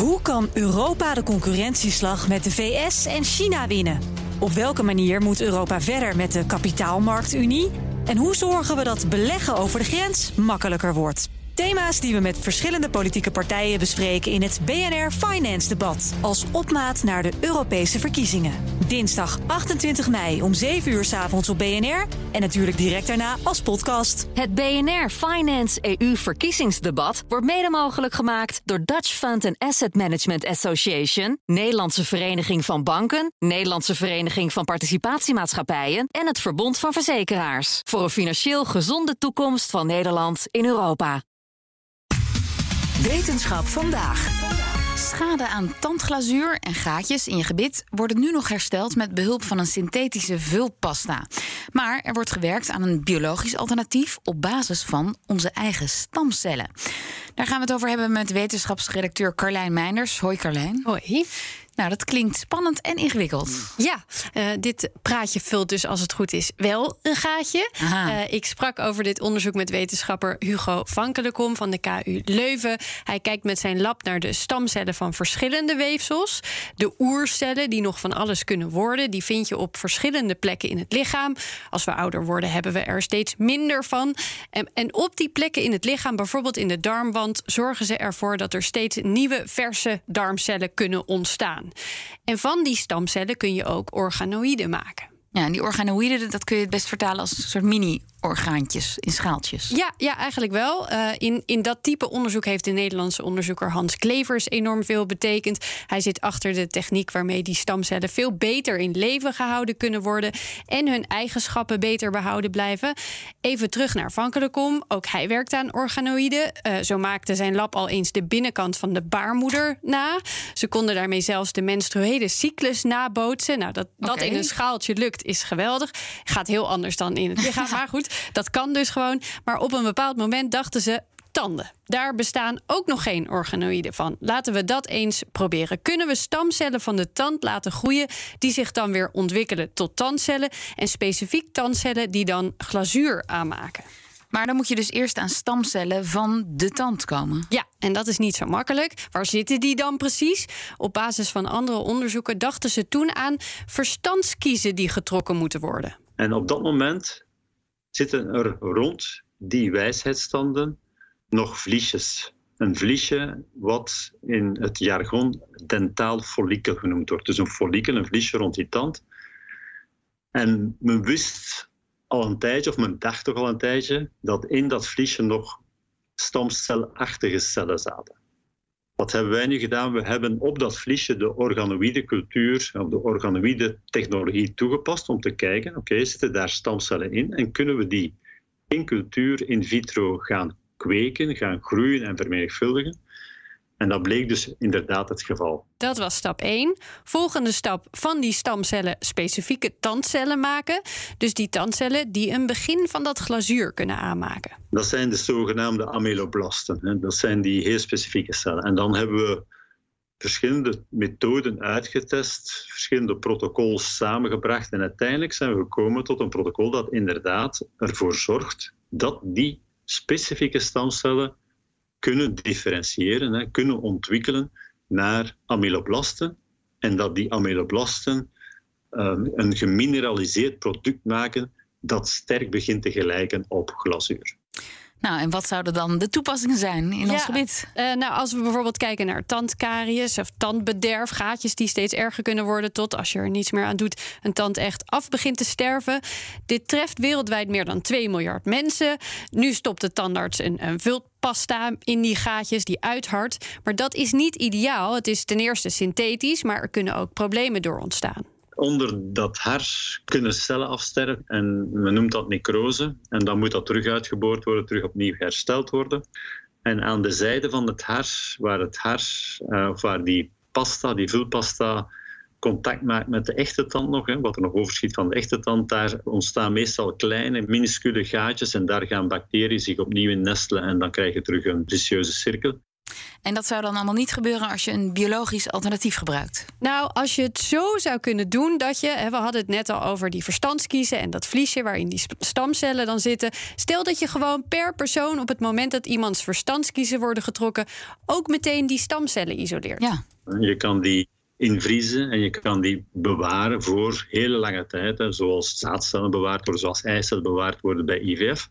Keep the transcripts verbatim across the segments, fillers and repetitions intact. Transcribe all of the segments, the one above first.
Hoe kan Europa de concurrentieslag met de V S en China winnen? Op welke manier moet Europa verder met de kapitaalmarktunie? En hoe zorgen we dat beleggen over de grens makkelijker wordt? Thema's die we met verschillende politieke partijen bespreken in het B N R Finance Debat als opmaat naar de Europese verkiezingen. Dinsdag achtentwintig mei om zeven uur 's avonds op B N R en natuurlijk direct daarna als podcast. Het B N R Finance E U verkiezingsdebat wordt mede mogelijk gemaakt door Dutch Fund and Asset Management Association, Nederlandse Vereniging van Banken, Nederlandse Vereniging van Participatiemaatschappijen en het Verbond van Verzekeraars. Voor een financieel gezonde toekomst van Nederland in Europa. Wetenschap vandaag. Schade aan tandglazuur en gaatjes in je gebit worden nu nog hersteld met behulp van een synthetische vulpasta. Maar er wordt gewerkt aan een biologisch alternatief op basis van onze eigen stamcellen. Daar gaan we het over hebben met wetenschapsredacteur Carlijn Meinders. Hoi Carlijn. Hoi. Nou, dat klinkt spannend en ingewikkeld. Ja, uh, dit praatje vult dus als het goed is wel een gaatje. Uh, ik sprak over dit onderzoek met wetenschapper Hugo Vankelenkom van de K U Leuven. Hij kijkt met zijn lab naar de stamcellen van verschillende weefsels. De oercellen die nog van alles kunnen worden, die vind je op verschillende plekken in het lichaam. Als we ouder worden hebben we er steeds minder van. En, en op die plekken in het lichaam, bijvoorbeeld in de darmwand, zorgen ze ervoor dat er steeds nieuwe verse darmcellen kunnen ontstaan. En van die stamcellen kun je ook organoïden maken. Ja, en die organoïden, dat kun je het best vertalen als een soort mini-orgaantjes in schaaltjes. Ja, ja eigenlijk wel. Uh, in, in dat type onderzoek heeft de Nederlandse onderzoeker Hans Klevers enorm veel betekend. Hij zit achter de techniek waarmee die stamcellen veel beter in leven gehouden kunnen worden en hun eigenschappen beter behouden blijven. Even terug naar Vankelenkom. Ook hij werkt aan organoïden. Uh, zo maakte zijn lab al eens de binnenkant van de baarmoeder na. Ze konden daarmee zelfs de menstruele cyclus nabootsen. Nou, dat, dat Okay. in een schaaltje lukt is geweldig. Gaat heel anders dan in het lichaam. Maar goed, dat kan dus gewoon. Maar op een bepaald moment dachten ze, tanden. Daar bestaan ook nog geen organoïden van. Laten we dat eens proberen. Kunnen we stamcellen van de tand laten groeien die zich dan weer ontwikkelen tot tandcellen en specifiek tandcellen die dan glazuur aanmaken? Maar dan moet je dus eerst aan stamcellen van de tand komen. Ja, en dat is niet zo makkelijk. Waar zitten die dan precies? Op basis van andere onderzoeken dachten ze toen aan verstandskiezen die getrokken moeten worden. En op dat moment zitten er rond die wijsheidstanden nog vliesjes. Een vliesje wat in het jargon dentaal follikel genoemd wordt. Dus een follikel, een vliesje rond die tand. En men wist al een tijdje, of men dacht toch al een tijdje, dat in dat vliesje nog stamcelachtige cellen zaten. Wat hebben wij nu gedaan? We hebben op dat vliesje de organoïde cultuur, of de organoïde technologie toegepast om te kijken, oké, okay, zitten daar stamcellen in en kunnen we die in cultuur in vitro gaan kweken, gaan groeien en vermenigvuldigen? En dat bleek dus inderdaad het geval. Dat was stap één. Volgende stap, van die stamcellen specifieke tandcellen maken. Dus die tandcellen die een begin van dat glazuur kunnen aanmaken. Dat zijn de zogenaamde ameloblasten. Dat zijn die heel specifieke cellen. En dan hebben we verschillende methoden uitgetest, verschillende protocols samengebracht. En uiteindelijk zijn we gekomen tot een protocol dat inderdaad ervoor zorgt dat die specifieke stamcellen kunnen differentiëren, hè, kunnen ontwikkelen naar ameloblasten. En dat die ameloblasten um, een gemineraliseerd product maken dat sterk begint te gelijken op glazuur. Nou, en wat zouden dan de toepassingen zijn in ja, ons gebied? Uh, nou, als we bijvoorbeeld kijken naar tandkaries of tandbederf, gaatjes die steeds erger kunnen worden tot, als je er niets meer aan doet, een tand echt af begint te sterven. Dit treft wereldwijd meer dan twee miljard mensen. Nu stopt de tandarts een, een vulpasta in die gaatjes die uithardt. Maar dat is niet ideaal. Het is ten eerste synthetisch, maar er kunnen ook problemen door ontstaan. Onder dat hars kunnen cellen afsterven en men noemt dat necrose. En dan moet dat terug uitgeboord worden, terug opnieuw hersteld worden. En aan de zijde van het hars, waar het hars, uh, of waar die pasta, die vulpasta, contact maakt met de echte tand nog, hè, wat er nog overschiet van de echte tand, daar ontstaan meestal kleine, minuscule gaatjes en daar gaan bacteriën zich opnieuw in nestelen en dan krijg je terug een vicieuze cirkel. En dat zou dan allemaal niet gebeuren als je een biologisch alternatief gebruikt? Nou, als je het zo zou kunnen doen dat je... we hadden het net al over die verstandskiezen en dat vliesje waarin die stamcellen dan zitten. Stel dat je gewoon per persoon op het moment dat iemands verstandskiezen worden getrokken ook meteen die stamcellen isoleert. Ja. Je kan die invriezen en je kan die bewaren voor hele lange tijd. Hè, zoals zaadcellen bewaard worden, zoals eicellen bewaard worden bij I V F.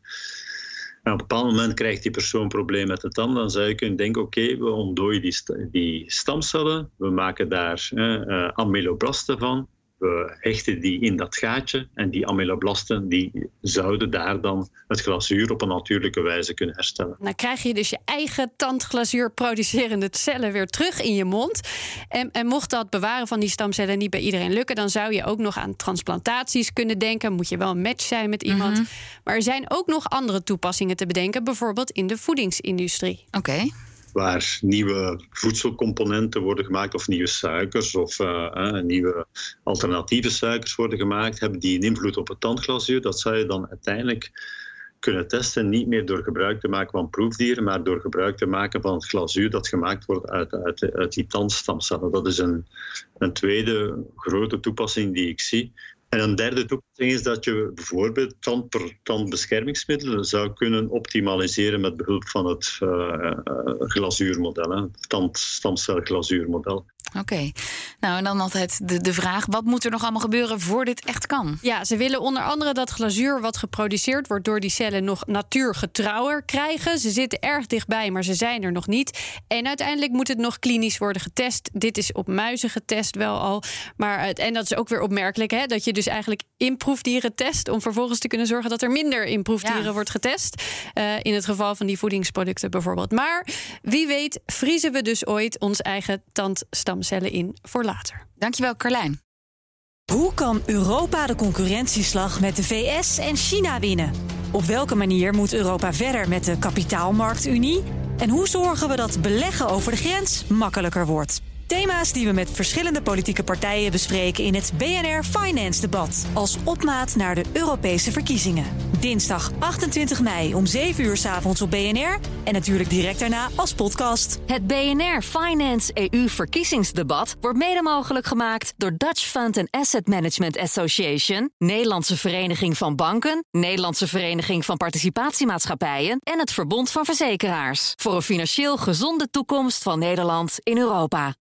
En op een bepaald moment krijgt die persoon een probleem met de tand. Dan zou je kunnen denken, oké, okay, we ontdooien die, st- die stamcellen. We maken daar eh, uh, amyloblasten van. We hechten die in dat gaatje. En die amyloblasten die zouden daar dan het glazuur op een natuurlijke wijze kunnen herstellen. Dan krijg je dus je eigen tandglazuur producerende cellen weer terug in je mond. En, en mocht dat bewaren van die stamcellen niet bij iedereen lukken, dan zou je ook nog aan transplantaties kunnen denken. Moet je wel een match zijn met iemand. Mm-hmm. Maar er zijn ook nog andere toepassingen te bedenken. Bijvoorbeeld in de voedingsindustrie. Oké. Okay. Waar nieuwe voedselcomponenten worden gemaakt of nieuwe suikers of uh, uh, nieuwe alternatieve suikers worden gemaakt, hebben die een invloed op het tandglazuur. Dat zou je dan uiteindelijk kunnen testen, niet meer door gebruik te maken van proefdieren, maar door gebruik te maken van het glazuur dat gemaakt wordt uit, uit, uit die tandstamcellen. Dat is een, een tweede grote toepassing die ik zie. En een derde toepassing is dat je bijvoorbeeld tand, tandbeschermingsmiddelen zou kunnen optimaliseren met behulp van het uh, uh, glazuurmodel, het tandstamcelglazuurmodel. Oké. Okay. Nou, en dan altijd de, de vraag, wat moet er nog allemaal gebeuren voor dit echt kan? Ja, ze willen onder andere dat glazuur wat geproduceerd wordt door die cellen nog natuurgetrouwer krijgen. Ze zitten erg dichtbij, maar ze zijn er nog niet. En uiteindelijk moet het nog klinisch worden getest. Dit is op muizen getest wel al. Maar, en dat is ook weer opmerkelijk, hè, dat je dus eigenlijk in proefdieren test om vervolgens te kunnen zorgen dat er minder in proefdieren ja. wordt getest. Uh, in het geval van die voedingsproducten bijvoorbeeld. Maar wie weet vriezen we dus ooit ons eigen tandstamcellen in voor later. Dankjewel, Carlijn. Hoe kan Europa de concurrentieslag met de V S en China winnen? Op welke manier moet Europa verder met de kapitaalmarktunie? En hoe zorgen we dat beleggen over de grens makkelijker wordt? Thema's die we met verschillende politieke partijen bespreken in het B N R Finance Debat als opmaat naar de Europese verkiezingen. Dinsdag achtentwintig mei om zeven uur 's avonds op B N R en natuurlijk direct daarna als podcast. Het B N R Finance E U verkiezingsdebat wordt mede mogelijk gemaakt door Dutch Fund and Asset Management Association, Nederlandse Vereniging van Banken, Nederlandse Vereniging van Participatiemaatschappijen en het Verbond van Verzekeraars. Voor een financieel gezonde toekomst van Nederland in Europa.